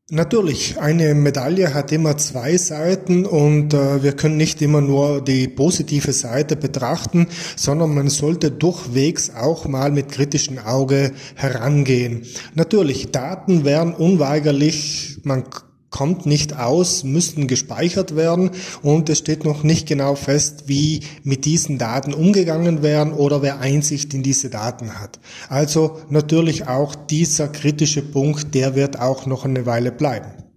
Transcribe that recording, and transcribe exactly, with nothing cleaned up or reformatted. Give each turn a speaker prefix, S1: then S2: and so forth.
S1: Natürlich, eine Medaille hat immer zwei Seiten und äh, wir können nicht immer nur die positive Seite betrachten, sondern man sollte durchwegs auch mal mit kritischem Auge herangehen. Natürlich, Daten werden unweigerlich, man kommt nicht aus, müssten gespeichert werden und es steht noch nicht genau fest, wie mit diesen Daten umgegangen werden oder wer Einsicht in diese Daten hat. Also natürlich auch dieser kritische Punkt, der wird auch noch eine Weile bleiben.